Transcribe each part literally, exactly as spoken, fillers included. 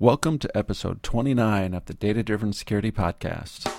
Welcome to episode twenty-nine of the Data Driven Security Podcast.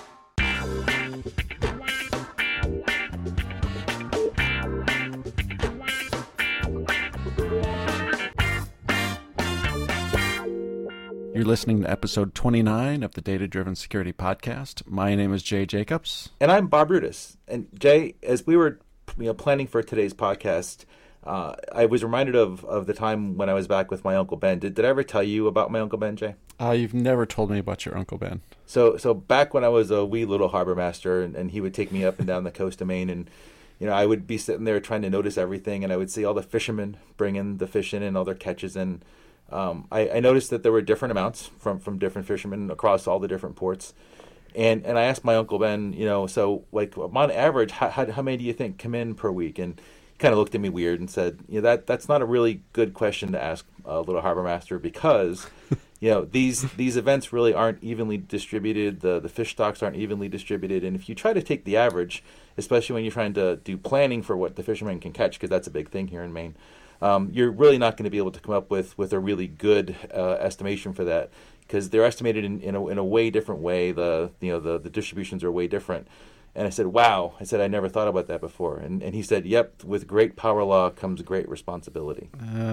You're listening to episode twenty-nine of the Data Driven Security Podcast. My name is Jay Jacobs. And I'm Bob Rutis. And Jay, as we were you know, planning for today's podcast, uh, I was reminded of, of the time when I was back with my Uncle Ben. Did, did I ever tell you about my Uncle Ben, Jay? Uh, you've never told me about your Uncle Ben. So so back when I was a wee little harbor master, and, and he would take me up and down the coast of Maine, and you know I would be sitting there trying to notice everything, and I would see all the fishermen bringing the fish in and all their catches in. Um, I, I noticed that there were different amounts from, from different fishermen across all the different ports. And and I asked my Uncle Ben, you know, so like on average, how, how, how many do you think come in per week? And he kind of looked at me weird and said, you know, that that's not a really good question to ask a little harbor master because, you know, these these events really aren't evenly distributed. The, the fish stocks aren't evenly distributed. And if you try to take the average, especially when you're trying to do planning for what the fishermen can catch, because that's a big thing here in Maine, Um, you're really not going to be able to come up with, with a really good uh, estimation for that because they're estimated in, in, a, in a way different way. The you know the, the distributions are way different. And I said, wow. I said, I never thought about that before. And and he said, yep, with great power law comes great responsibility.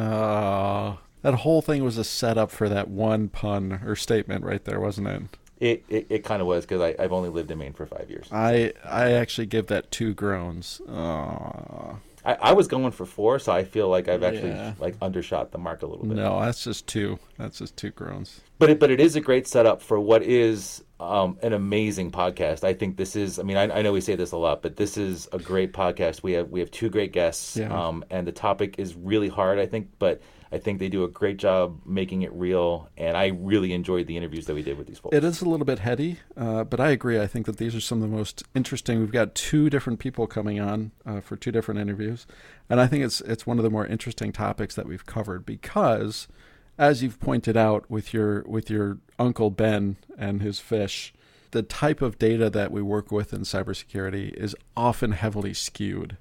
Uh, that whole thing was a setup for that one pun or statement right there, wasn't it? It it, it kind of was because I've only lived in Maine for five years. I, I actually give that two groans. Uh. I, I was going for four, so I feel like I've actually Yeah. like undershot the mark a little bit. No, that's just two. That's just two groans. But it, but it is a great setup for what is um, an amazing podcast. I think this is. I mean, I, I know we say this a lot, but this is a great podcast. We have we have two great guests, Yeah. um, and the topic is really hard. I think, but I think they do a great job making it real. And I really enjoyed the interviews that we did with these folks. It is a little bit heady, uh, but I agree. I think that these are some of the most interesting. We've got two different people coming on uh, for two different interviews, and I think it's it's one of the more interesting topics that we've covered because, as you've pointed out with your with your Uncle Ben and his fish, the type of data that we work with in cybersecurity is often heavily skewed.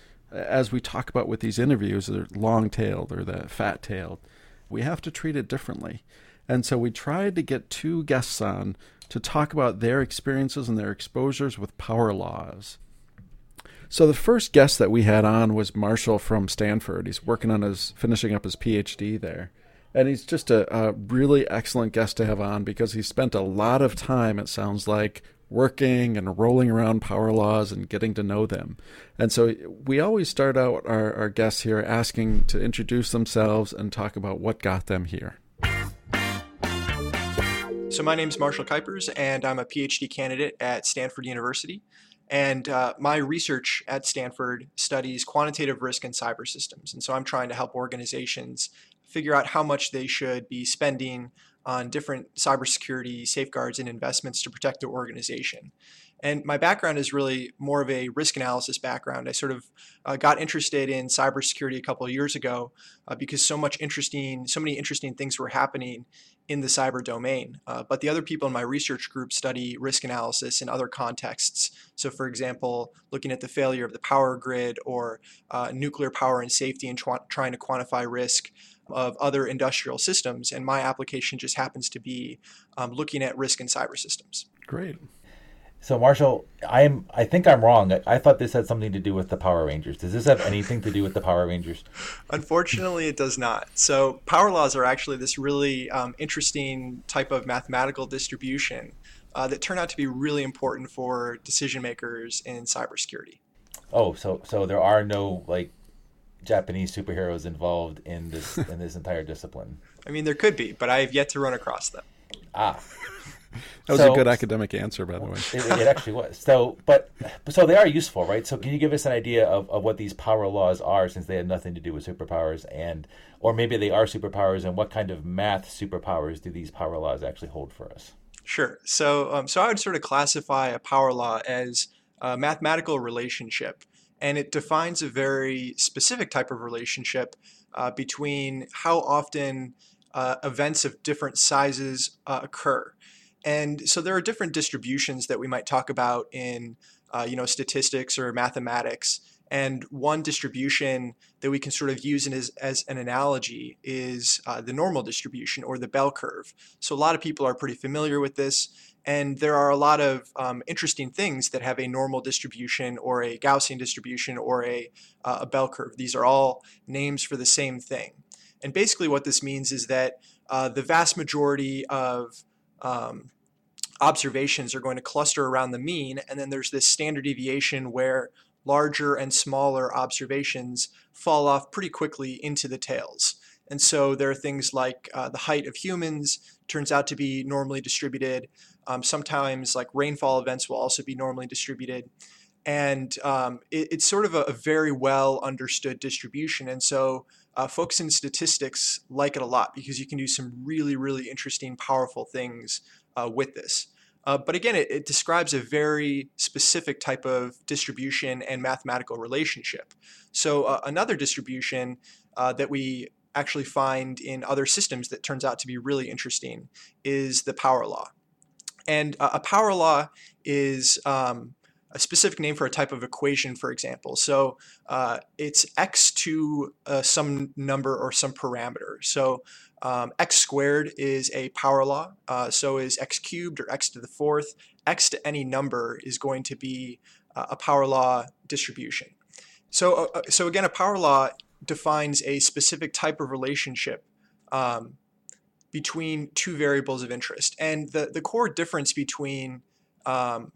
As we talk about with these interviews, they're long-tailed or the fat-tailed. We have to treat it differently. And so we tried to get two guests on to talk about their experiences and their exposures with power laws. So the first guest that we had on was Marshall from Stanford. He's working on his, finishing up his P H D there. And he's just a, a really excellent guest to have on because he spent a lot of time, it sounds like, working and rolling around power laws and getting to know them. And so we always start out our, our guests here asking to introduce themselves and talk about what got them here. So my name is Marshall Kuipers, and I'm a P H D candidate at Stanford University. And uh, my research at Stanford studies quantitative risk in cyber systems. And so I'm trying to help organizations figure out how much they should be spending on different cybersecurity safeguards and investments to protect their organization. And my background is really more of a risk analysis background. I sort of uh, got interested in cybersecurity a couple of years ago uh, because so much interesting, so many interesting things were happening in the cyber domain. Uh, but the other people in my research group study risk analysis in other contexts. So for example, looking at the failure of the power grid or uh, nuclear power and safety and tr- trying to quantify risk of other industrial systems. And my application just happens to be um, looking at risk in cyber systems. Great. So Marshall, I'm I think I'm wrong. I, I thought this had something to do with the Power Rangers. Does this have anything to do with the Power Rangers? Unfortunately, it does not. So power laws are actually this really um, interesting type of mathematical distribution uh, that turn out to be really important for decision makers in cybersecurity. Oh, so so there are no like Japanese superheroes involved in this in this entire discipline. I mean, there could be, but I have yet to run across them. Ah. That was so, a good academic answer, by the way. It, it actually was. So, but so they are useful, right? So, can you give us an idea of, of what these power laws are, since they have nothing to do with superpowers, and or maybe they are superpowers, and what kind of math superpowers do these power laws actually hold for us? Sure. So, um, so I would sort of classify a power law as a mathematical relationship, and it defines a very specific type of relationship uh, between how often uh, events of different sizes uh, occur. And so there are different distributions that we might talk about in, uh, you know, statistics or mathematics. And one distribution that we can sort of use as, as an analogy is uh, the normal distribution, or the bell curve. So a lot of people are pretty familiar with this, and there are a lot of um, interesting things that have a normal distribution or a Gaussian distribution or a, uh, a bell curve. These are all names for the same thing. And basically what this means is that uh, the vast majority of um, observations are going to cluster around the mean, and then there's this standard deviation where larger and smaller observations fall off pretty quickly into the tails. And so there are things like uh, the height of humans turns out to be normally distributed. Um, sometimes like rainfall events will also be normally distributed. And um, it, it's sort of a, a very well understood distribution. And so uh, folks in statistics like it a lot because you can do some really, really interesting, powerful things uh, with this. Uh, but again, it, it describes a very specific type of distribution and mathematical relationship. So uh, another distribution uh, that we actually find in other systems that turns out to be really interesting is the power law. And uh, a power law is um, a specific name for a type of equation, for example. So uh, it's x to uh, some number or some parameter. So um, x squared is a power law. Uh, so is x cubed or x to the fourth. X to any number is going to be uh, a power law distribution. So, uh, so again, a power law defines a specific type of relationship um, between two variables of interest. And the, the core difference between um,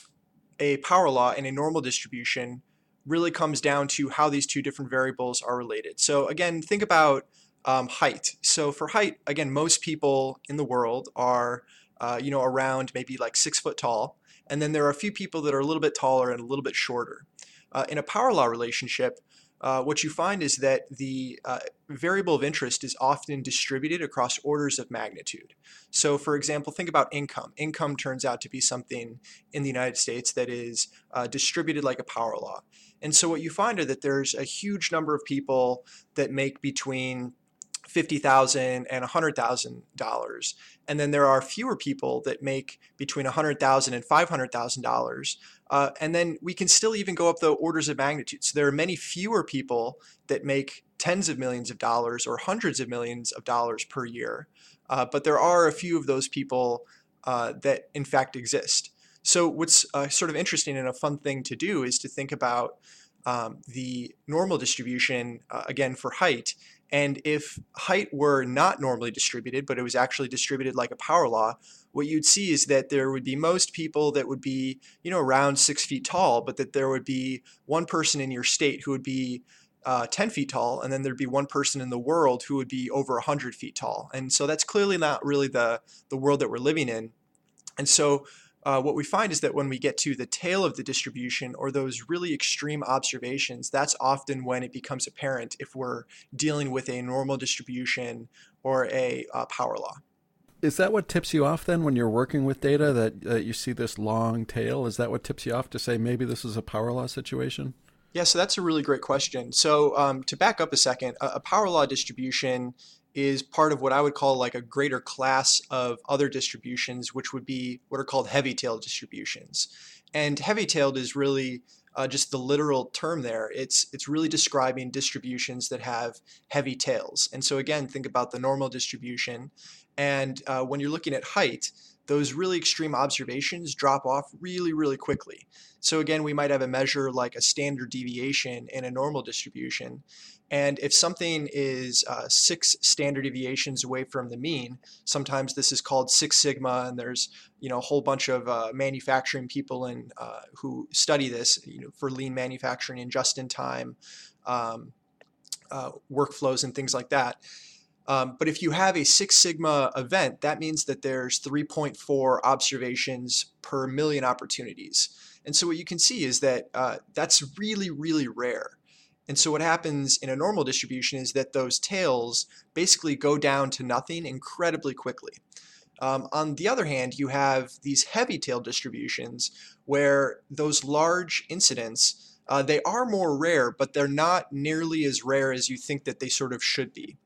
a power law and a normal distribution really comes down to how these two different variables are related. So again, think about um, height. So for height, again, most people in the world are uh, you know, around maybe like six foot tall. And then there are a few people that are a little bit taller and a little bit shorter. Uh, in a power law relationship, uh, what you find is that the uh, variable of interest is often distributed across orders of magnitude. So for example, think about income. Income turns out to be something in the United States that is uh, distributed like a power law. And so what you find are that there's a huge number of people that make between fifty thousand dollars and one hundred thousand dollars. And then there are fewer people that make between one hundred thousand dollars and five hundred thousand dollars. Uh, and then we can still even go up the orders of magnitude. So there are many fewer people that make tens of millions of dollars or hundreds of millions of dollars per year. Uh, but there are a few of those people uh, that in fact exist. So what's uh, sort of interesting and a fun thing to do is to think about um, the normal distribution, uh, again, for height. And if height were not normally distributed, but it was actually distributed like a power law, what you'd see is that there would be most people that would be, you know, around six feet tall, but that there would be one person in your state who would be uh, ten feet tall, and then there'd be one person in the world who would be over one hundred feet tall. And so that's clearly not really the, the world that we're living in. And so Uh, what we find is that when we get to the tail of the distribution, or those really extreme observations, that's often when it becomes apparent if we're dealing with a normal distribution or a uh, power law. Is that what tips you off then when you're working with data, that uh, you see this long tail? Is that what tips you off to say maybe this is a power law situation? Yeah, so that's a really great question. So um, to back up a second, a, a power law distribution is part of what I would call like a greater class of other distributions, which would be what are called heavy-tailed distributions. And heavy-tailed is really uh, just the literal term there. It's it's really describing distributions that have heavy tails. And so again, think about the normal distribution. And uh, when you're looking at height, those really extreme observations drop off really, really quickly. So again, we might have a measure like a standard deviation in a normal distribution. And if something is uh, six standard deviations away from the mean, sometimes this is called Six Sigma, and there's you know a whole bunch of uh, manufacturing people in, uh, who study this you know, for lean manufacturing and just-in-time um, uh, workflows and things like that. Um, but if you have a Six Sigma event, that means that there's three point four observations per million opportunities. And so what you can see is that uh, that's really, really rare. And so what happens in a normal distribution is that those tails basically go down to nothing incredibly quickly. Um, on the other hand, you have these heavy tail distributions where those large incidents, uh, they are more rare, but they're not nearly as rare as you think that they sort of should be.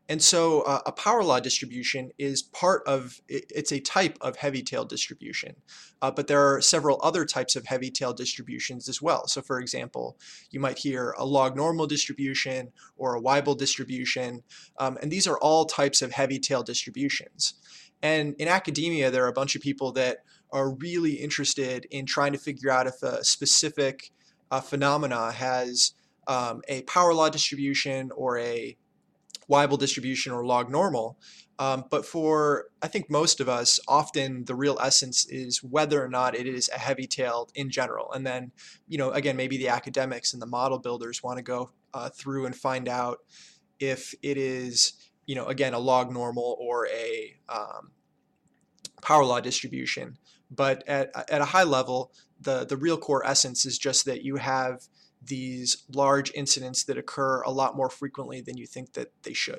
And so uh, a power law distribution is part of, it's a type of heavy-tailed distribution. Uh, but there are several other types of heavy-tailed distributions as well. So for example, you might hear a log normal distribution or a Weibull distribution. Um, and these are all types of heavy-tailed distributions. And in academia, there are a bunch of people that are really interested in trying to figure out if a specific uh, phenomena has um, a power law distribution or a Weibull distribution or log normal. Um, but for, I think most of us, often the real essence is whether or not it is a heavy-tailed in general. And then, you know, again, maybe the academics and the model builders want to go uh, through and find out if it is, you know, again, a log normal or a um, power law distribution. But at, at a high level, the, the real core essence is just that you have these large incidents that occur a lot more frequently than you think that they should.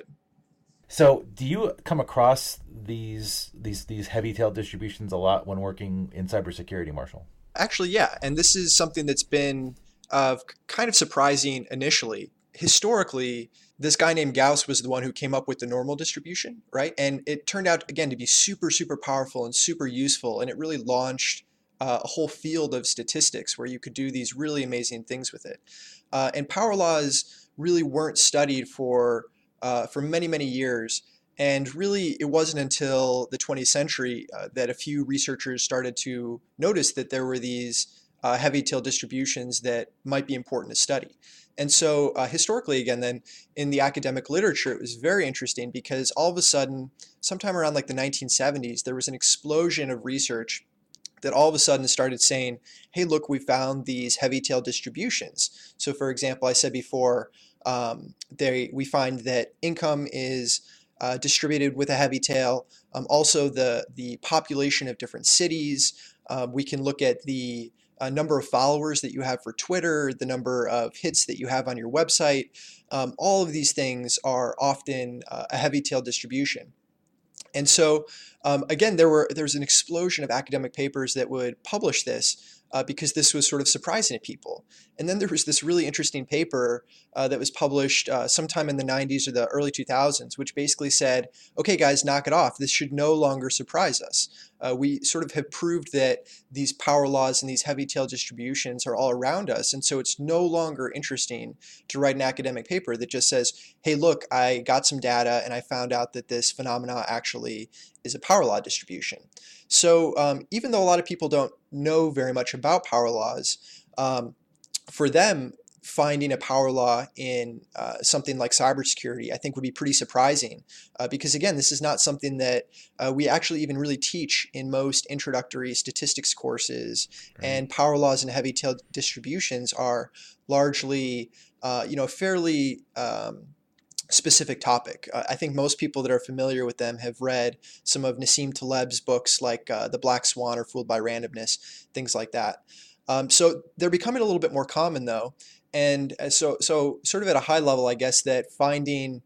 So do you come across these these these heavy-tailed distributions a lot when working in cybersecurity, Marshall? Actually, yeah. And this is something that's been uh, kind of surprising initially. Historically, this guy named Gauss was the one who came up with the normal distribution, right? And it turned out, again, to be super, super powerful and super useful. And it really launched Uh, a whole field of statistics where you could do these really amazing things with it. Uh, and power laws really weren't studied for uh, for many, many years. And really, it wasn't until the twentieth century uh, that a few researchers started to notice that there were these uh, heavy-tailed distributions that might be important to study. And so uh, historically, again, then in the academic literature, it was very interesting because all of a sudden, sometime around like the nineteen seventies, there was an explosion of research that all of a sudden started saying, hey, look, we found these heavy-tailed distributions. So for example, I said before, um, they, we find that income is uh, distributed with a heavy tail. Um, also, the, the population of different cities. Uh, we can look at the uh, number of followers that you have for Twitter, the number of hits that you have on your website. Um, all of these things are often uh, a heavy-tailed distribution. And so, um, again, there were there was an explosion of academic papers that would publish this uh, because this was sort of surprising to people. And then there was this really interesting paper uh, that was published uh, sometime in the nineties or the early two thousands, which basically said, okay, guys, knock it off. This should no longer surprise us. Uh, we sort of have proved that these power laws and these heavy-tailed distributions are all around us. And so it's no longer interesting to write an academic paper that just says, hey, look, I got some data and I found out that this phenomena actually is a power law distribution. So um, even though a lot of people don't know very much about power laws, um, for them, finding a power law in uh, something like cybersecurity, I think would be pretty surprising uh, because, again, this is not something that uh, we actually even really teach in most introductory statistics courses. Right. And power laws and heavy-tailed distributions are largely, uh, you know, fairly um, specific topic. Uh, I think most people that are familiar with them have read some of Nassim Taleb's books like uh, The Black Swan or Fooled by Randomness, things like that. Um, so they're becoming a little bit more common, though. And so, so sort of at a high level, I guess that finding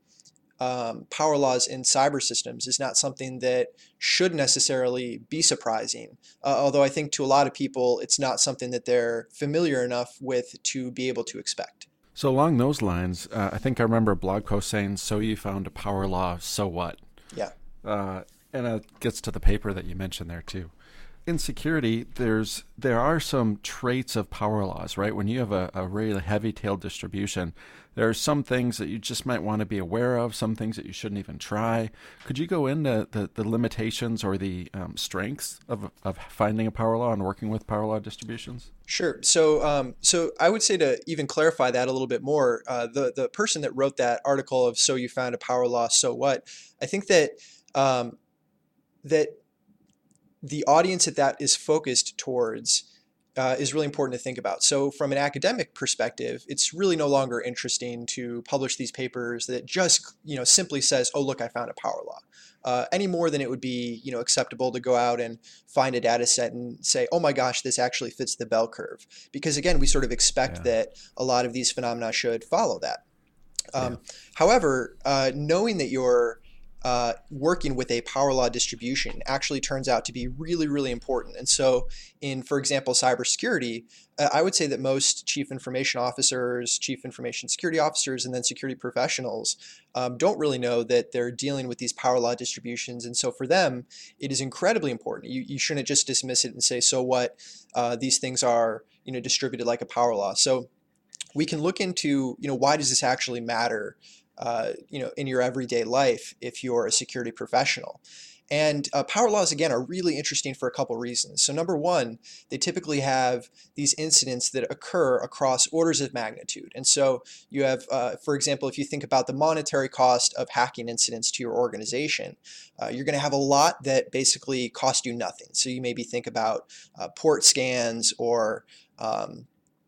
um, power laws in cyber systems is not something that should necessarily be surprising. Uh, although I think to a lot of people, it's not something that they're familiar enough with to be able to expect. So along those lines, uh, I think I remember a blog post saying, so you found a power law, so what? Yeah. Uh, and it gets to the paper that you mentioned there too. In security, there's there are some traits of power laws, right? When you have a, a really heavy-tailed distribution, there are some things that you just might want to be aware of, some things that you shouldn't even try. Could you go into the, the limitations or the um, strengths of of finding a power law and working with power law distributions? Sure. So, um, so I would say to even clarify that a little bit more, uh, the the person that wrote that article of "So you found a power law, so what?" I think that um, that. the audience that that is focused towards uh, is really important to think about. So from an academic perspective, it's really no longer interesting to publish these papers that just, you know, simply says, oh, look, I found a power law. Uh, any more than it would be, you know, acceptable to go out and find a data set and say, oh my gosh, this actually fits the bell curve. Because again, we sort of expect yeah. that a lot of these phenomena should follow that. Um, yeah. However, uh, knowing that you're uh, working with a power law distribution actually turns out to be really, really important. And so in, for example, cybersecurity, uh, I would say that most chief information officers, chief information security officers, and then security professionals um, don't really know that they're dealing with these power law distributions. And so for them, it is incredibly important. You, you shouldn't just dismiss it and say, so what, uh, these things are, you know, distributed like a power law. So we can look into, you know, why does this actually matter, uh, you know, in your everyday life if you're a security professional? And uh, power laws, again, are really interesting for a couple reasons. So number one, they typically have these incidents that occur across orders of magnitude. And so you have, uh, for example, if you think about the monetary cost of hacking incidents to your organization, uh, you're going to have a lot that basically cost you nothing. So you maybe think about uh, port scans or um,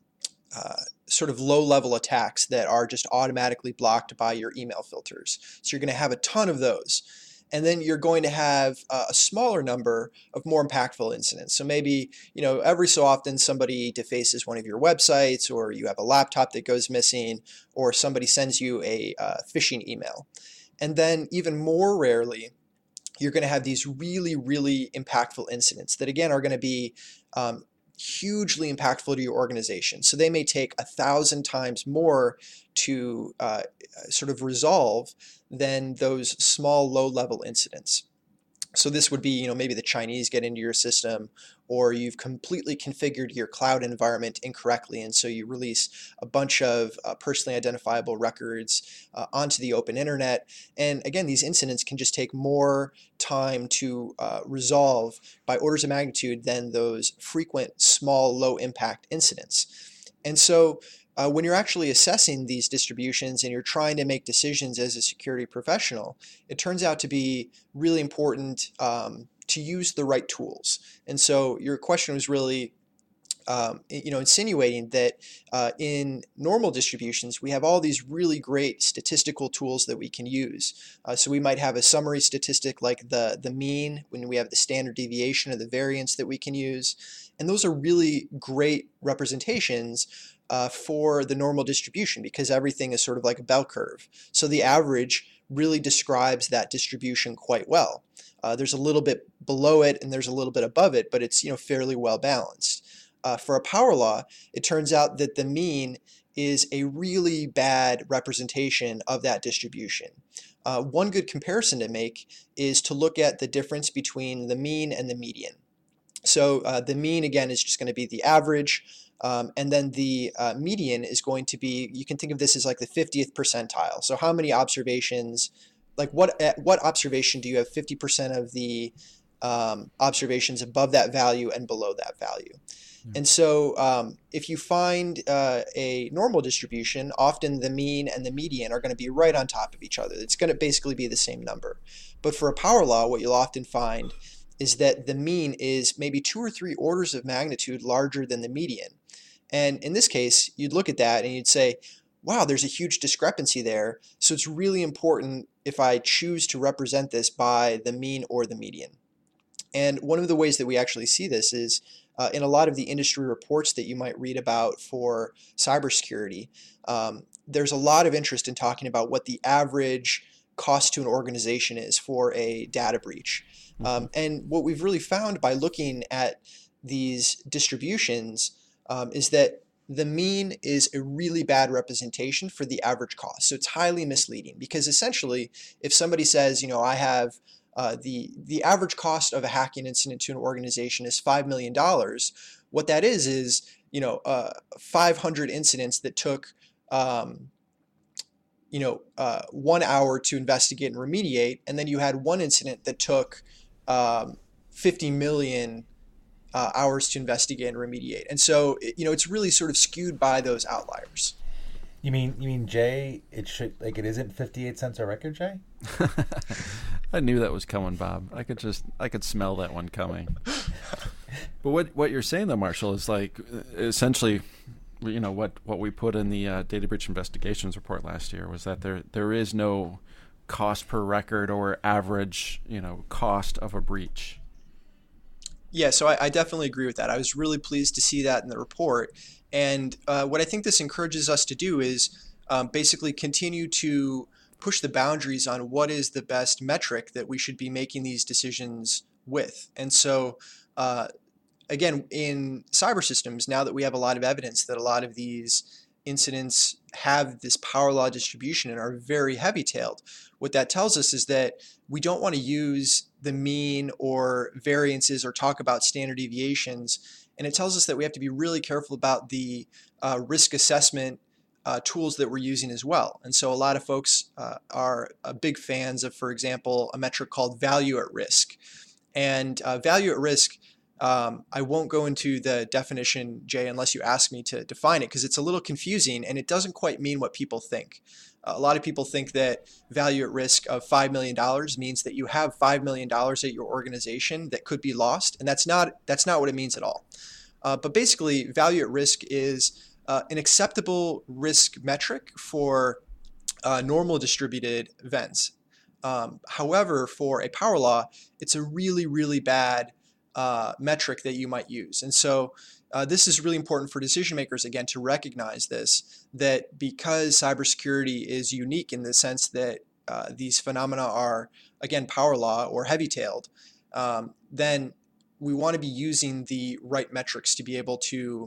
uh, sort of low-level attacks that are just automatically blocked by your email filters. So you're going to have a ton of those. And then you're going to have uh, a smaller number of more impactful incidents. So maybe, you know, every so often somebody defaces one of your websites, or you have a laptop that goes missing, or somebody sends you a uh, phishing email. And then even more rarely, you're going to have these really, really impactful incidents that, again, are going to be um, hugely impactful to your organization. So they may take a thousand times more to uh, sort of resolve than those small low-level incidents. So this would be, you know, maybe the Chinese get into your system, or you've completely configured your cloud environment incorrectly, and so you release a bunch of uh, personally identifiable records uh, onto the open internet. And again, these incidents can just take more time to uh, resolve by orders of magnitude than those frequent, small, low-impact incidents. And so Uh, when you're actually assessing these distributions and you're trying to make decisions as a security professional, it turns out to be really important um, to use the right tools. And so your question was really, um, you know, insinuating that uh, in normal distributions, we have all these really great statistical tools that we can use. Uh, so we might have a summary statistic like the, the mean, when we have the standard deviation or the variance that we can use. And those are really great representations Uh, for the normal distribution, because everything is sort of like a bell curve. So the average really describes that distribution quite well. Uh, there's a little bit below it and there's a little bit above it, but it's, you know, fairly well balanced. Uh, for a power law, it turns out that the mean is a really bad representation of that distribution. Uh, one good comparison to make is to look at the difference between the mean and the median. So uh, the mean, again, is just going to be the average. Um, and then the uh, median is going to be, you can think of this as like the fiftieth percentile. So how many observations, like what at what observation do you have fifty percent of the um, observations above that value and below that value? Mm-hmm. And so um, if you find uh, a normal distribution, often the mean and the median are going to be right on top of each other. It's going to basically be the same number. But for a power law, what you'll often find is that the mean is maybe two or three orders of magnitude larger than the median. And in this case, you'd look at that and you'd say, wow, there's a huge discrepancy there. So it's really important if I choose to represent this by the mean or the median. And one of the ways that we actually see this is uh, in a lot of the industry reports that you might read about for cybersecurity. Um, there's a lot of interest in talking about what the average cost to an organization is for a data breach. Mm-hmm. Um, and what we've really found by looking at these distributions Um, is that the mean is a really bad representation for the average cost. So it's highly misleading, because essentially if somebody says, you know, I have uh, the, the average cost of a hacking incident to an organization is five million dollars, what that is is, you know, uh, five hundred incidents that took, um, you know, uh, one hour to investigate and remediate, and then you had one incident that took um, fifty million Uh, hours to investigate and remediate. And so, you know, it's really sort of skewed by those outliers. You mean, you mean, Jay, it should, like, it isn't fifty-eight cents a record, Jay? I knew that was coming, Bob. I could just, I could smell that one coming. But what, what you're saying though, Marshall, is like essentially, you know, what, what we put in the uh, data breach investigations report last year was that there, there is no cost per record or average, you know, cost of a breach. Yeah, so I, I definitely agree with that. I was really pleased to see that in the report. And uh, what I think this encourages us to do is um, basically continue to push the boundaries on what is the best metric that we should be making these decisions with. And so, uh, again, in cyber systems, now that we have a lot of evidence that a lot of these incidents have this power law distribution and are very heavy-tailed, what that tells us is that we don't want to use the mean or variances or talk about standard deviations. And it tells us that we have to be really careful about the uh, risk assessment uh, tools that we're using as well. And so a lot of folks uh, are uh, big fans of, for example, a metric called value at risk. And uh, value at risk, um, I won't go into the definition, Jay, unless you ask me to define it, because it's a little confusing and it doesn't quite mean what people think. Uh, a lot of people think that value at risk of five million dollars means that you have five million dollars at your organization that could be lost, and that's not, that's not what it means at all. Uh, but basically, value at risk is uh, an acceptable risk metric for uh, normal distributed events. Um, however, for a power law, it's a really, really bad uh, metric that you might use. And so uh, this is really important for decision makers, again, to recognize this, that because cybersecurity is unique in the sense that uh, these phenomena are, again, power law or heavy-tailed, um, then we want to be using the right metrics to be able to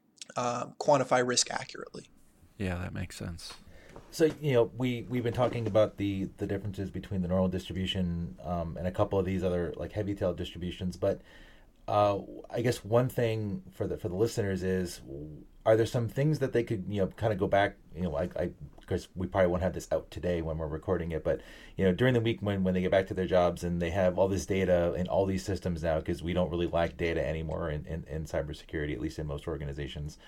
uh, quantify risk accurately. Yeah, that makes sense. So, you know, we, we've been talking about the, the differences between the normal distribution um, and a couple of these other like heavy tail distributions. But uh, I guess one thing for the for the listeners is, are there some things that they could, you know, kind of go back, you know, I, I because we probably won't have this out today when we're recording it, but, you know, during the week when, when they get back to their jobs and they have all this data in all these systems now, because we don't really lack data anymore in, in, in cybersecurity, at least in most organizations.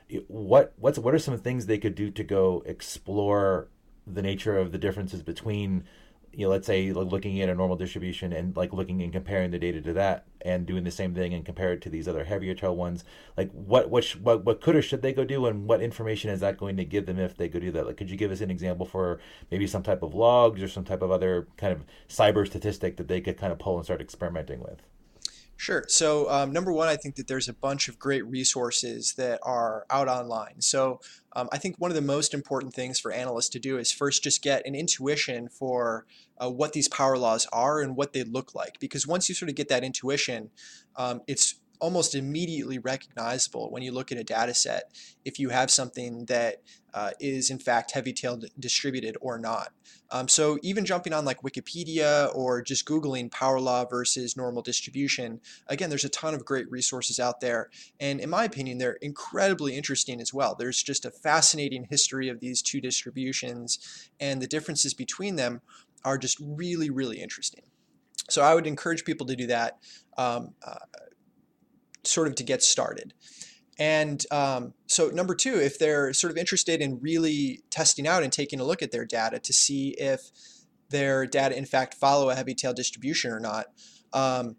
What what's what are some things they could do to go explore the nature of the differences between, you know, let's say like looking at a normal distribution and like looking and comparing the data to that and doing the same thing and compare it to these other heavier tail ones? Like what what sh- what, what could or should they go do, and what information is that going to give them if they go do that? Like, could you give us an example for maybe some type of logs or some type of other kind of cyber statistic that they could kind of pull and start experimenting with? Sure. So um, number one, I think that there's a bunch of great resources that are out online. So um, I think one of the most important things for analysts to do is first just get an intuition for uh, what these power laws are and what they look like. Because once you sort of get that intuition, um, it's almost immediately recognizable when you look at a data set if you have something that uh, is in fact heavy-tailed distributed or not. Um, so even jumping on like Wikipedia or just Googling power law versus normal distribution, again, there's a ton of great resources out there. And in my opinion, they're incredibly interesting as well. There's just a fascinating history of these two distributions, and the differences between them are just really, really interesting. So I would encourage people to do that. Um, uh, sort of to get started. And um, so number two, if they're sort of interested in really testing out and taking a look at their data to see if their data in fact follow a heavy tail distribution or not. Um,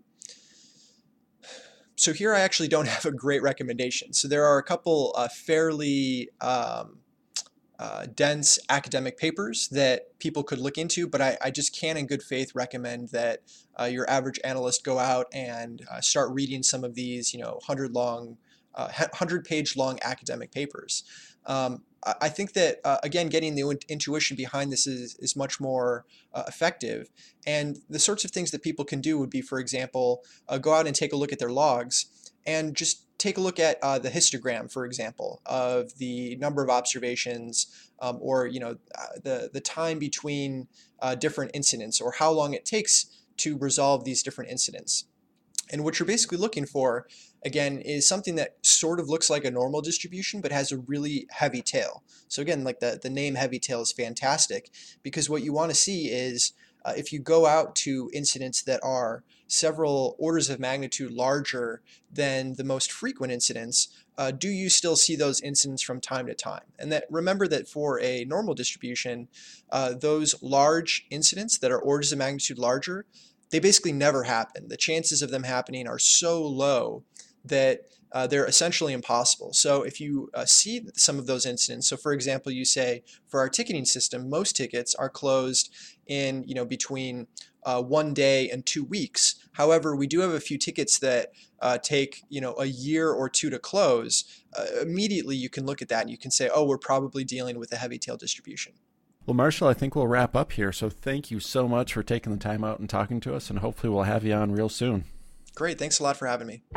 so here I actually don't have a great recommendation. So there are a couple uh, fairly um, uh, dense academic papers that people could look into, but I, I just can't in good faith recommend that uh, your average analyst go out and uh, start reading some of these, you know, hundred long, uh, hundred page long academic papers. Um, I think that, uh, again, getting the intuition behind this is, is much more uh, effective. And the sorts of things that people can do would be, for example, uh, go out and take a look at their logs and just take a look at uh, the histogram, for example, of the number of observations um, or, you know, uh, the, the time between uh, different incidents, or how long it takes to resolve these different incidents. And what you're basically looking for, again, is something that sort of looks like a normal distribution, but has a really heavy tail. So again, like the, the name heavy tail is fantastic, because what you want to see is uh, if you go out to incidents that are several orders of magnitude larger than the most frequent incidents, uh, do you still see those incidents from time to time? And that, remember that for a normal distribution, uh, those large incidents that are orders of magnitude larger, they basically never happen. The chances of them happening are so low that uh, they're essentially impossible. So if you uh, see some of those incidents, so for example, you say for our ticketing system, most tickets are closed in, you know, between uh, one day and two weeks. However, we do have a few tickets that uh, take, you know, a year or two to close. Uh, immediately you can look at that and you can say, oh, we're probably dealing with a heavy tail distribution. Well, Marshall, I think we'll wrap up here. So thank you so much for taking the time out and talking to us, and hopefully we'll have you on real soon. Great. Thanks a lot for having me.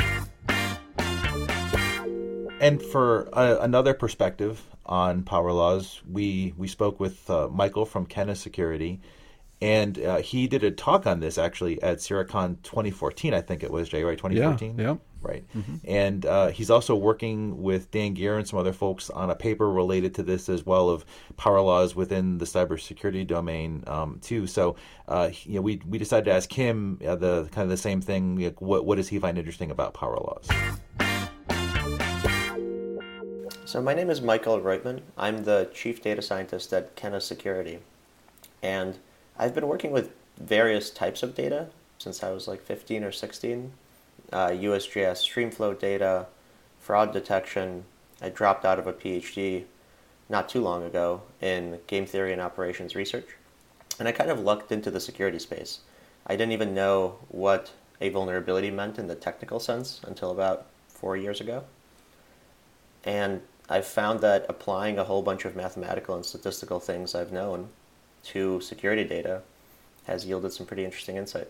And for uh, another perspective on power laws, we, we spoke with uh, Michael from Kenna Security, and uh, he did a talk on this actually at CIRACon twenty fourteen, I think it was, Jay, right? twenty fourteen? Yeah, yeah. Right. Mm-hmm. And uh, he's also working with Dan Gear and some other folks on a paper related to this as well, of power laws within the cybersecurity domain um, too. So uh, you know, we we decided to ask him uh, the kind of the same thing. Like, what what does he find interesting about power laws? So my name is Michael Reutman. I'm the chief data scientist at Kenna Security, and I've been working with various types of data since I was like fifteen or sixteen. Uh, U S G S streamflow data, fraud detection. I dropped out of a PhD not too long ago in game theory and operations research, and I kind of lucked into the security space. I didn't even know what a vulnerability meant in the technical sense until about four years ago. And I've found that applying a whole bunch of mathematical and statistical things I've known to security data has yielded some pretty interesting insight.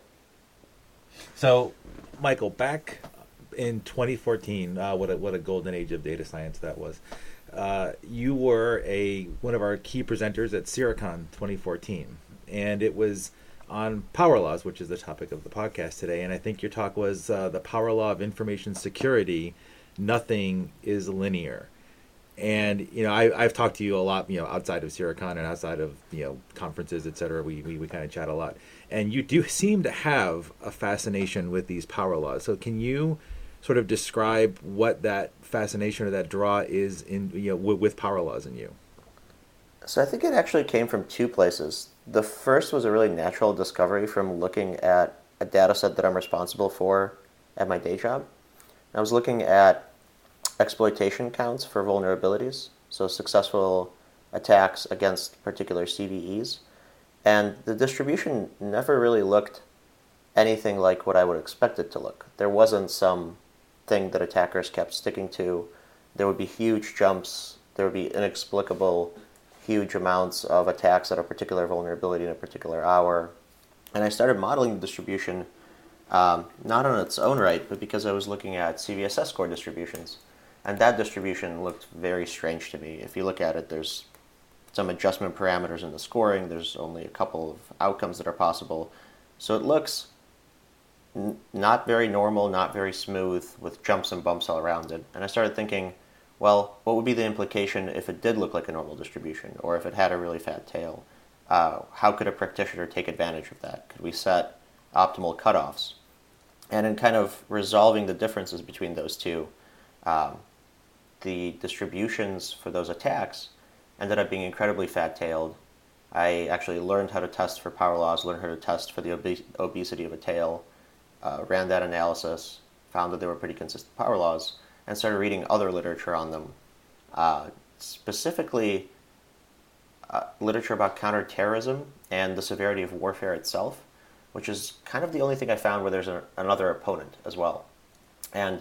So, Michael, back in twenty fourteen, uh, what a what a golden age of data science that was. Uh, you were a one of our key presenters at CIRACon twenty fourteen, and it was on power laws, which is the topic of the podcast today. And I think your talk was uh, the power law of information security. Nothing is linear. And you know, I, I've talked to you a lot, you know, outside of CIRACon and outside of you know conferences, et cetera. We we, we kind of chat a lot, and you do seem to have a fascination with these power laws. So can you sort of describe what that fascination or that draw is in you know w- with power laws in you? So I think it actually came from two places. The first was a really natural discovery from looking at a data set that I'm responsible for at my day job. I was looking at exploitation counts for vulnerabilities, so successful attacks against particular C V Es. And the distribution never really looked anything like what I would expect it to look. There wasn't some thing that attackers kept sticking to. There would be huge jumps. There would be inexplicable huge amounts of attacks at a particular vulnerability in a particular hour. And I started modeling the distribution um, not on its own right, but because I was looking at C V S S score distributions. And that distribution looked very strange to me. If you look at it, there's some adjustment parameters in the scoring. There's only a couple of outcomes that are possible. So it looks n- not very normal, not very smooth, with jumps and bumps all around it. And I started thinking, well, what would be the implication if it did look like a normal distribution, or if it had a really fat tail? Uh, how could a practitioner take advantage of that? Could we set optimal cutoffs? And in kind of resolving the differences between those two, um, the distributions for those attacks ended up being incredibly fat-tailed. I actually learned how to test for power laws, learned how to test for the obes- obesity of a tail, uh, ran that analysis, found that they were pretty consistent power laws, and started reading other literature on them. Uh, specifically, uh, literature about counterterrorism and the severity of warfare itself, which is kind of the only thing I found where there's a, another opponent as well. And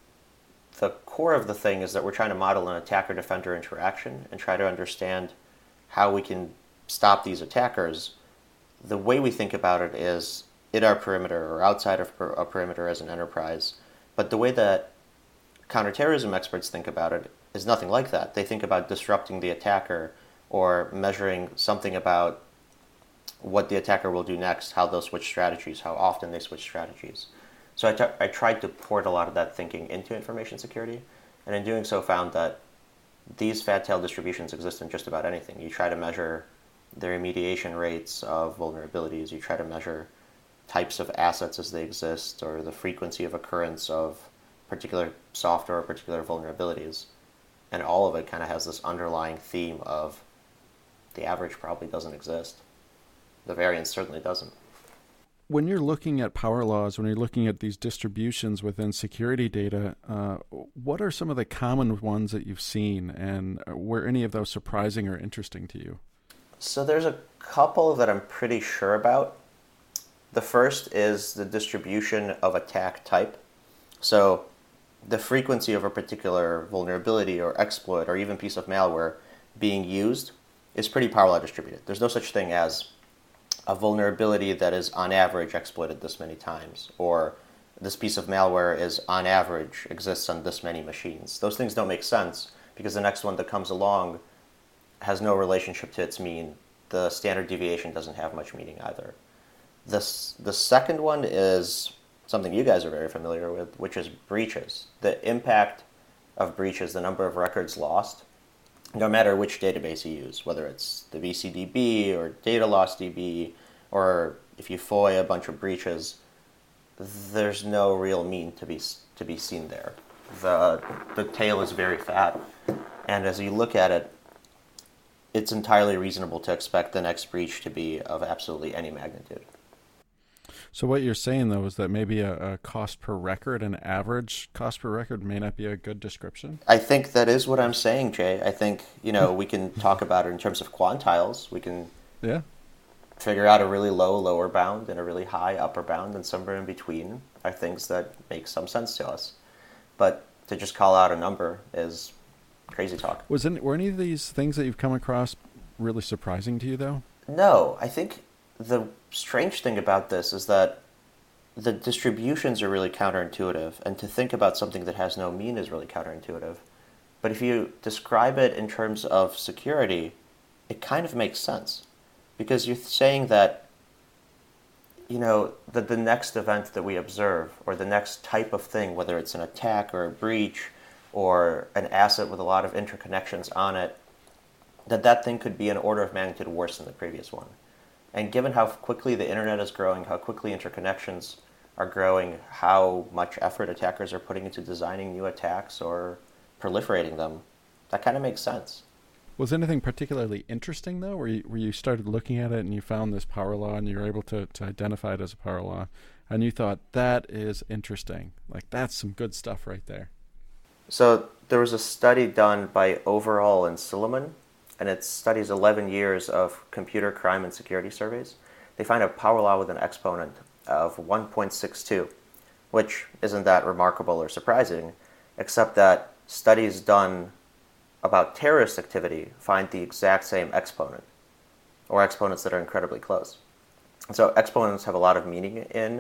the core of the thing is that we're trying to model an attacker-defender interaction and try to understand how we can stop these attackers. The way we think about it is in our perimeter or outside of a perimeter as an enterprise. But the way that counterterrorism experts think about it is nothing like that. They think about disrupting the attacker or measuring something about what the attacker will do next, how they'll switch strategies, how often they switch strategies. So I, t- I tried to port a lot of that thinking into information security, and in doing so found that these fat-tailed distributions exist in just about anything. You try to measure the remediation rates of vulnerabilities, you try to measure types of assets as they exist, or the frequency of occurrence of particular software or particular vulnerabilities, and all of it kind of has this underlying theme of the average probably doesn't exist. The variance certainly doesn't. When you're looking at power laws, when you're looking at these distributions within security data, uh, what are some of the common ones that you've seen, and were any of those surprising or interesting to you? So there's a couple that I'm pretty sure about. The first is the distribution of attack type. So the frequency of a particular vulnerability or exploit or even piece of malware being used is pretty power law distributed. There's no such thing as a vulnerability that is on average exploited this many times, or this piece of malware is on average exists on this many machines. Those things don't make sense because the next one that comes along has no relationship to its mean. The standard deviation doesn't have much meaning either. This, the second one is something you guys are very familiar with, which is breaches. The impact of breaches, the number of records lost, no matter which database you use, whether it's the V C D B or Data Loss D B, or if you F O I a bunch of breaches, there's no real mean to be to be seen there. The, the tail is very fat, and as you look at it, it's entirely reasonable to expect the next breach to be of absolutely any magnitude. So what you're saying, though, is that maybe a, a cost per record, an average cost per record, may not be a good description? I think that is what I'm saying, Jay. I think, you know, we can talk about it in terms of quantiles. We can yeah. figure out a really low lower bound and a really high upper bound, and somewhere in between are things that make some sense to us. But to just call out a number is crazy talk. Was any, were any of these things that you've come across really surprising to you, though? No, I think the strange thing about this is that the distributions are really counterintuitive, and to think about something that has no mean is really counterintuitive. But if you describe it in terms of security, it kind of makes sense. Because you're saying that, you know, that the next event that we observe, or the next type of thing, whether it's an attack or a breach, or an asset with a lot of interconnections on it, that that thing could be an order of magnitude worse than the previous one. And given how quickly the internet is growing, how quickly interconnections are growing, how much effort attackers are putting into designing new attacks or proliferating them, that kind of makes sense. Was anything particularly interesting, though, where you, where you started looking at it and you found this power law and you were able to, to identify it as a power law, and you thought, that is interesting. Like, that's some good stuff right there. So there was a study done by Overall and Silliman, and it studies eleven years of computer crime and security surveys. They find a power law with an exponent of one point six two, which isn't that remarkable or surprising, except that studies done about terrorist activity find the exact same exponent, or exponents that are incredibly close. So exponents have a lot of meaning in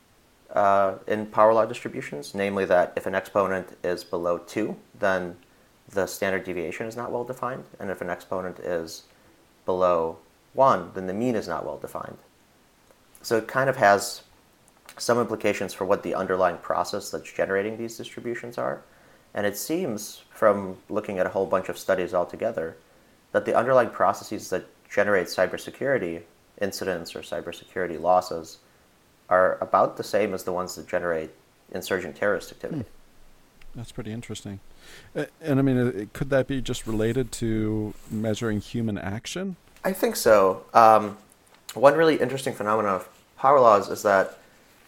uh, in power law distributions, namely that if an exponent is below two, then the standard deviation is not well defined, and if an exponent is below one, then the mean is not well defined. So it kind of has some implications for what the underlying process that's generating these distributions are. And it seems, from looking at a whole bunch of studies altogether, that the underlying processes that generate cybersecurity incidents or cybersecurity losses are about the same as the ones that generate insurgent terrorist activity. Hmm. That's pretty interesting. Uh, and I mean, uh, could that be just related to measuring human action? I think so. Um, one really interesting phenomenon of power laws is that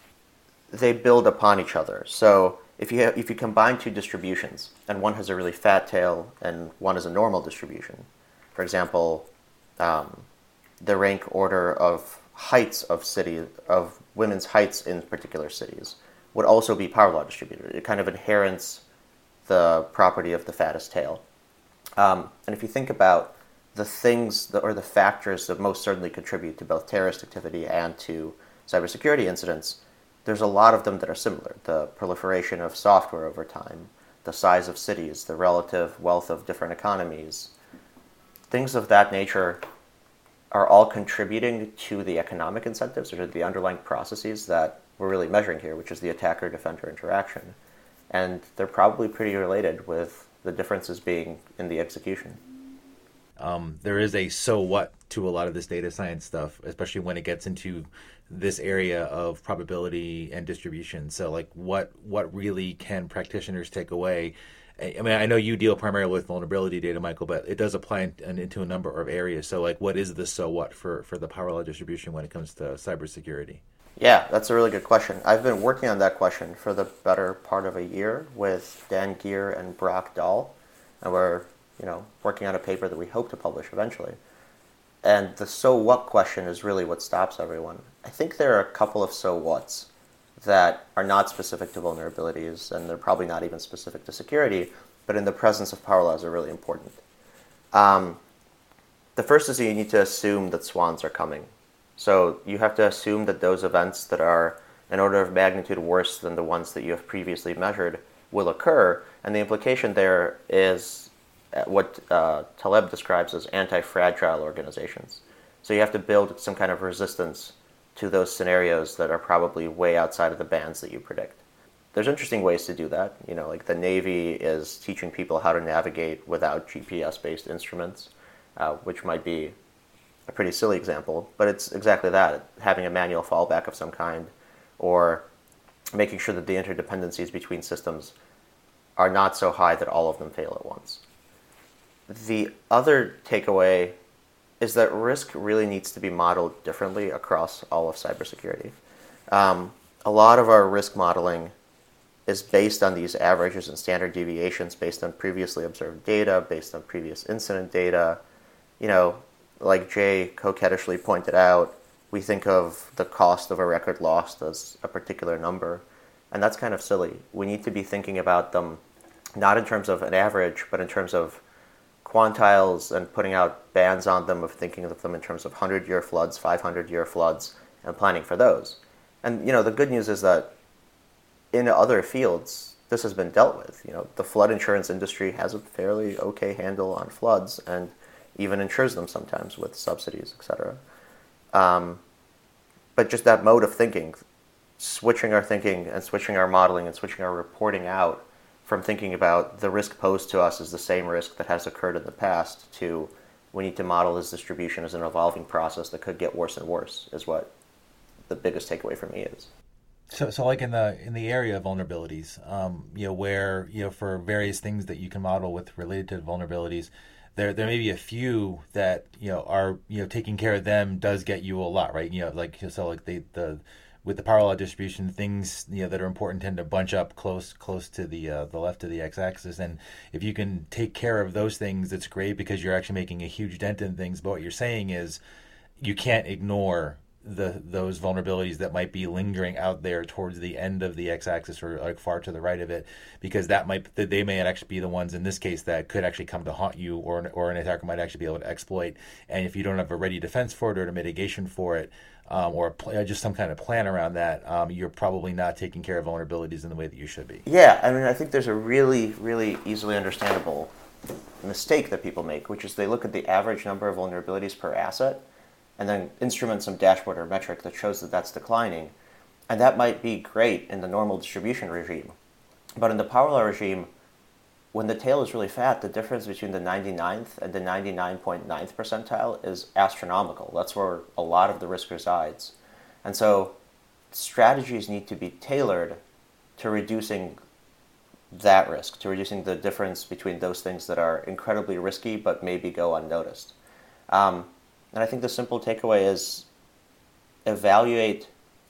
they build upon each other. So if you have, if you combine two distributions, and one has a really fat tail and one is a normal distribution, for example, um, the rank order of heights of city of women's heights in particular cities would also be power law distributed. It kind of inherits the property of the fattest tail. Um, and if you think about the things that, or the factors that most certainly contribute to both terrorist activity and to cybersecurity incidents, there's a lot of them that are similar. The proliferation of software over time, the size of cities, the relative wealth of different economies, things of that nature are all contributing to the economic incentives or to the underlying processes that we're really measuring here, which is the attacker-defender interaction. And they're probably pretty related, with the differences being in the execution. Um, there is a so what to a lot of this data science stuff, especially when it gets into this area of probability and distribution. So like what what really can practitioners take away? I mean, I know you deal primarily with vulnerability data, Michael, but it does apply in, into a number of areas. So like what is the so what for, for the power law distribution when it comes to cybersecurity? Yeah, that's a really good question. I've been working on that question for the better part of a year with Dan Geer and Brock Dahl, and we're, you know, working on a paper that we hope to publish eventually. And the so what question is really what stops everyone. I think there are a couple of so whats that are not specific to vulnerabilities, and they're probably not even specific to security, but in the presence of power laws are really important. Um, the The first is that you need to assume that swans are coming. So you have to assume that those events that are an order of magnitude worse than the ones that you have previously measured will occur. And the implication there is what uh, Taleb describes as anti-fragile organizations. So you have to build some kind of resistance to those scenarios that are probably way outside of the bands that you predict. There's interesting ways to do that. You know, like the Navy is teaching people how to navigate without G P S-based instruments, uh, which might be a pretty silly example, but it's exactly that, having a manual fallback of some kind, or making sure that the interdependencies between systems are not so high that all of them fail at once. The other takeaway is that risk really needs to be modeled differently across all of cybersecurity. Um, a lot of our risk modeling is based on these averages and standard deviations based on previously observed data, based on previous incident data. You know, like Jay coquettishly pointed out, we think of the cost of a record lost as a particular number, and that's kind of silly. We need to be thinking about them not in terms of an average, but in terms of quantiles and putting out bands on them, of thinking of them in terms of hundred-year floods, five hundred-year floods, and planning for those. And, you know, the good news is that in other fields, this has been dealt with. You know, the flood insurance industry has a fairly okay handle on floods and even insures them sometimes with subsidies, et cetera. Um, but just that mode of thinking, switching our thinking and switching our modeling and switching our reporting out from thinking about the risk posed to us as the same risk that has occurred in the past to we need to model this distribution as an evolving process that could get worse and worse is what the biggest takeaway for me is. So, so like in the in the area of vulnerabilities, um, you know, where you know for various things that you can model with related to vulnerabilities, there there may be a few that you know are you know taking care of them does get you a lot, right? You know, like so like the the with the power law distribution, things you know that are important tend to bunch up close close to the uh, the left of the x-axis, and if you can take care of those things, it's great because you're actually making a huge dent in things. But what you're saying is you can't ignore the those vulnerabilities that might be lingering out there towards the end of the x-axis or like far to the right of it, because that might they may actually be the ones in this case that could actually come to haunt you, or or an attacker might actually be able to exploit. And if you don't have a ready defense for it or a mitigation for it, um, or a, just some kind of plan around that, um, you're probably not taking care of vulnerabilities in the way that you should be. Yeah, I mean, I think there's a really, really easily understandable mistake that people make, which is they look at the average number of vulnerabilities per asset and then instrument some dashboard or metric that shows that that's declining. And that might be great in the normal distribution regime. But in the power law regime, when the tail is really fat, the difference between the ninety-ninth and the ninety-nine point ninth percentile is astronomical. That's where a lot of the risk resides. And so strategies need to be tailored to reducing that risk, to reducing the difference between those things that are incredibly risky but maybe go unnoticed. Um, And I think the simple takeaway is evaluate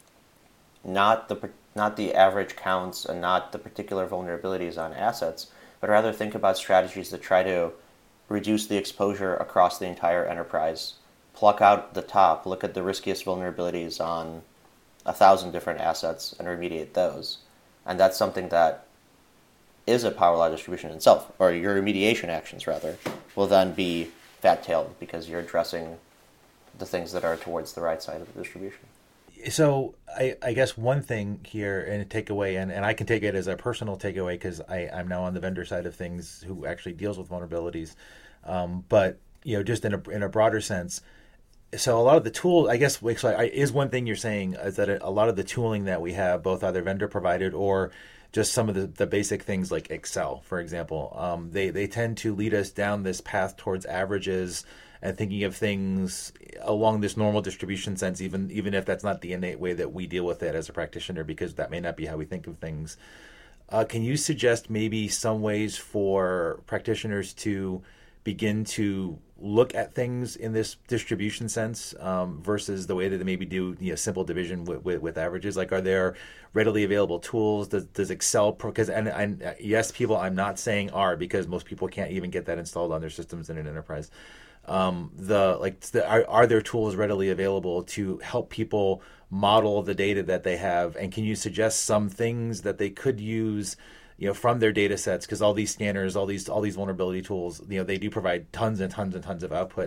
not the not the average counts and not the particular vulnerabilities on assets, but rather think about strategies that try to reduce the exposure across the entire enterprise. Pluck out the top, look at the riskiest vulnerabilities on a thousand different assets and remediate those. And that's something that is a power law distribution itself, or your remediation actions rather, will then be fat-tailed because you're addressing the things that are towards the right side of the distribution. So I, I guess one thing here and a takeaway, and, and I can take it as a personal takeaway because I'm now on the vendor side of things who actually deals with vulnerabilities. Um, but, you know, just in a, in a broader sense, so a lot of the tool, I guess, so I, is one thing you're saying is that a lot of the tooling that we have, both either vendor provided or just some of the, the basic things like Excel, for example, um, they, they tend to lead us down this path towards averages and thinking of things along this normal distribution sense, even even if that's not the innate way that we deal with it as a practitioner, because that may not be how we think of things. Uh, can you suggest maybe some ways for practitioners to begin to look at things in this distribution sense um, versus the way that they maybe do you know, simple division with, with, with averages? Like, are there readily available tools? Does, does Excel, because and, and yes, people, I'm not saying are, because most people can't even get that installed on their systems in an enterprise. Um, the like, the, are, are there tools readily available to help people model the data that they have? And can you suggest some things that they could use, you know, from their data sets? Because all these scanners, all these all these vulnerability tools, you know, they do provide tons and tons and tons of output.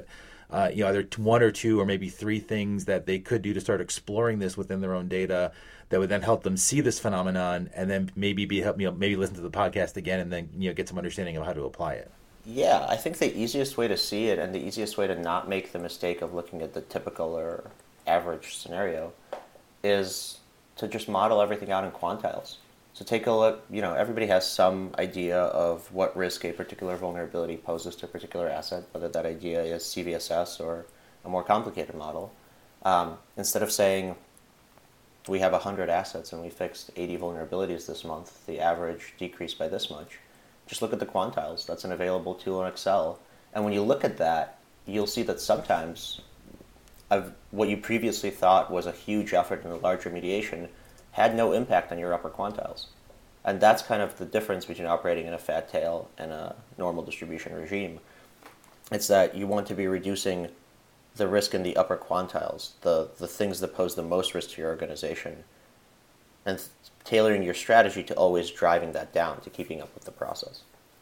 Uh, you know, are there one or two or maybe three things that they could do to start exploring this within their own data that would then help them see this phenomenon, and then maybe be help you know maybe listen to the podcast again and then you know get some understanding of how to apply it? Yeah, I think the easiest way to see it and the easiest way to not make the mistake of looking at the typical or average scenario is to just model everything out in quantiles. So take a look, you know, everybody has some idea of what risk a particular vulnerability poses to a particular asset, whether that idea is C V S S or a more complicated model. Um, instead of saying we have one hundred assets and we fixed eighty vulnerabilities this month, the average decreased by this much, just look at the quantiles. That's an available tool in Excel. And when you look at that, you'll see that sometimes I've, what you previously thought was a huge effort in a large remediation had no impact on your upper quantiles. And that's kind of the difference between operating in a fat tail and a normal distribution regime. It's that you want to be reducing the risk in the upper quantiles, the, the things that pose the most risk to your organization, and th- tailoring your strategy to always driving that down, to keeping up with the process.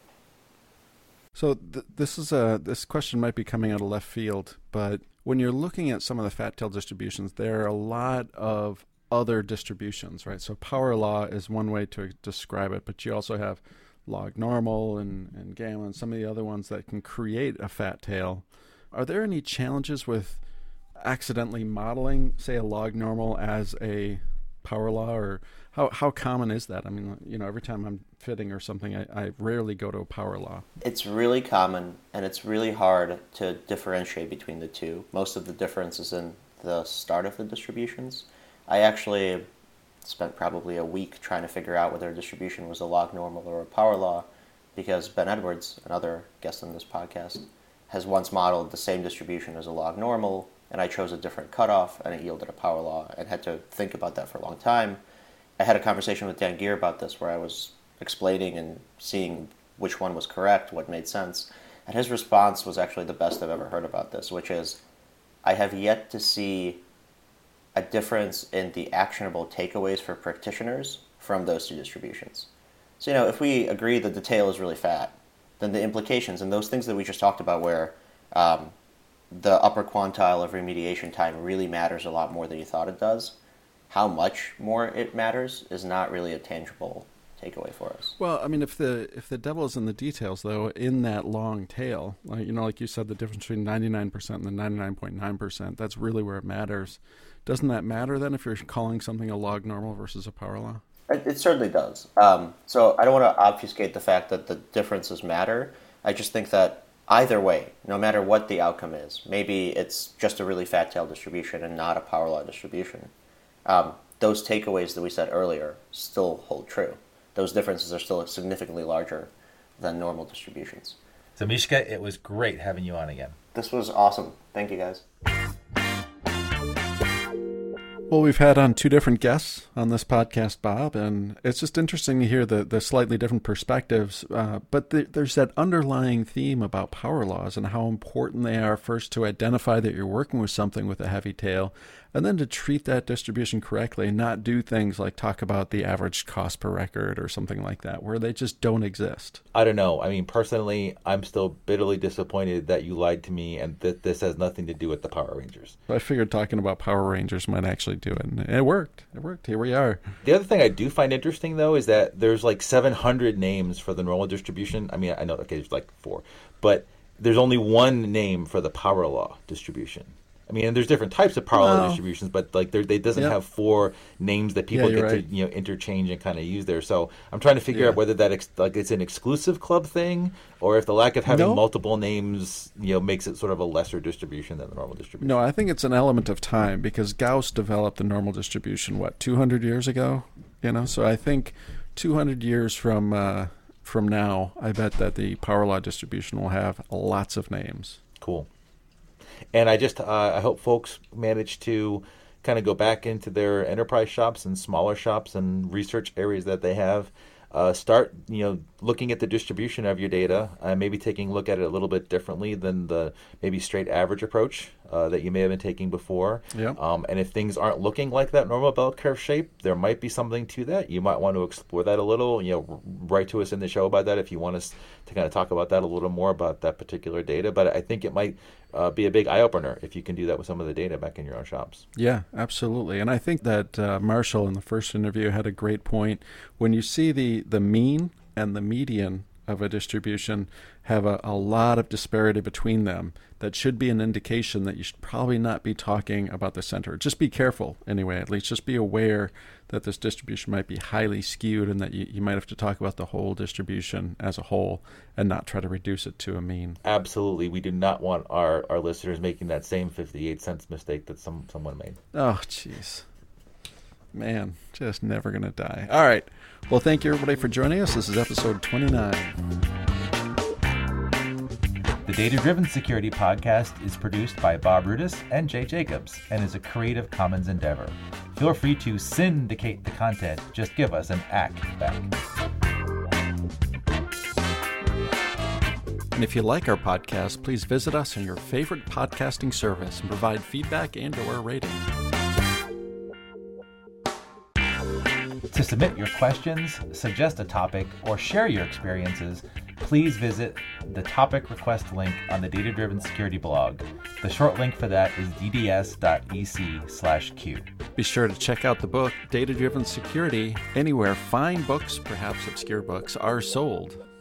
So th- this is a this question might be coming out of left field, but when you're looking at some of the fat tail distributions, there are a lot of other distributions, right? So power law is one way to describe it, but you also have log normal and, and gamma and some of the other ones that can create a fat tail. Are there any challenges with accidentally modeling, say, a log normal as a power law, or how how common is that? I mean, you know, every time I'm fitting or something, I, I rarely go to a power law. It's really common, and it's really hard to differentiate between the two. Most of the difference is in the start of the distributions. I actually spent probably a week trying to figure out whether a distribution was a log normal or a power law, because Ben Edwards, another guest on this podcast, has once modeled the same distribution as a log normal, and I chose a different cutoff, and it yielded a power law, and had to think about that for a long time. I had a conversation with Dan Gear about this, where I was explaining and seeing which one was correct, what made sense, and his response was actually the best I've ever heard about this, which is, I have yet to see a difference in the actionable takeaways for practitioners from those two distributions. So, you know, if we agree that the tail is really fat, then the implications and those things that we just talked about, where um, the upper quantile of remediation time really matters a lot more than you thought it does, how much more it matters is not really a tangible takeaway for us. Well, I mean, if the if the devil is in the details, though, in that long tail, like, you know, like you said, the difference between ninety-nine percent and the ninety-nine point nine percent, that's really where it matters. Doesn't that matter then if you're calling something a log normal versus a power law? It, it certainly does. Um, so I don't want to obfuscate the fact that the differences matter. I just think that either way, no matter what the outcome is, maybe it's just a really fat tail distribution and not a power law distribution, um, those takeaways that we said earlier still hold true. Those differences are still significantly larger than normal distributions. So Mishka, it was great having you on again. This was awesome. Thank you, guys. Well, we've had on two different guests on this podcast, Bob, and it's just interesting to hear the, the slightly different perspectives. Uh, but the, there's that underlying theme about power laws and how important they are, first to identify that you're working with something with a heavy tail, and then to treat that distribution correctly and not do things like talk about the average cost per record or something like that, where they just don't exist. I don't know. I mean, personally, I'm still bitterly disappointed that you lied to me and that this has nothing to do with the Power Rangers. I figured talking about Power Rangers might actually do it, and it worked. It worked. Here we are. The other thing I do find interesting, though, is that there's like seven hundred names for the normal distribution. I mean, I know, okay, there's like four, but there's only one name for the power law distribution. I mean, and there's different types of power law Wow. distributions, but like there, they doesn't Yep. have four names that people Yeah, get you're to right. you know interchange and kind of use there. So I'm trying to figure Yeah. out whether that ex- like it's an exclusive club thing, or if the lack of having No. multiple names you know makes it sort of a lesser distribution than the normal distribution. No, I think it's an element of time, because Gauss developed the normal distribution, what, two hundred years ago? You know, so I think two hundred years from uh, from now, I bet that the power law distribution will have lots of names. Cool. And I just uh, I hope folks manage to kind of go back into their enterprise shops and smaller shops and research areas that they have. Uh, start, you know, looking at the distribution of your data, uh, maybe taking a look at it a little bit differently than the maybe straight average approach. uh, that you may have been taking before. Yep. Um, and if things aren't looking like that normal bell curve shape, there might be something to that. You might want to explore that a little. You know, write to us in the show about that if you want us to kind of talk about that a little more about that particular data. But I think it might uh, be a big eye opener if you can do that with some of the data back in your own shops. Yeah, absolutely. And I think that uh, Marshall in the first interview had a great point. When you see the, the mean and the median of a distribution have a, a lot of disparity between them, that should be an indication that you should probably not be talking about the center. Just be careful anyway, at least just be aware that this distribution might be highly skewed and that you, you might have to talk about the whole distribution as a whole and not try to reduce it to a mean. Absolutely. We do not want our, our listeners making that same fifty-eight cents mistake that some someone made. Oh, jeez. Man, just never going to die. All right. Well, thank you, everybody, for joining us. This is episode twenty-nine. The Data-Driven Security Podcast is produced by Bob Rudis and Jay Jacobs and is a Creative Commons endeavor. Feel free to syndicate the content. Just give us an ack back. And if you like our podcast, please visit us on your favorite podcasting service and provide feedback and or a rating. To submit your questions, suggest a topic, or share your experiences, please visit the topic request link on the Data Driven Security blog. The short link for that is d d s dot e c slash q. Be sure to check out the book, Data Driven Security, anywhere fine books, perhaps obscure books, are sold.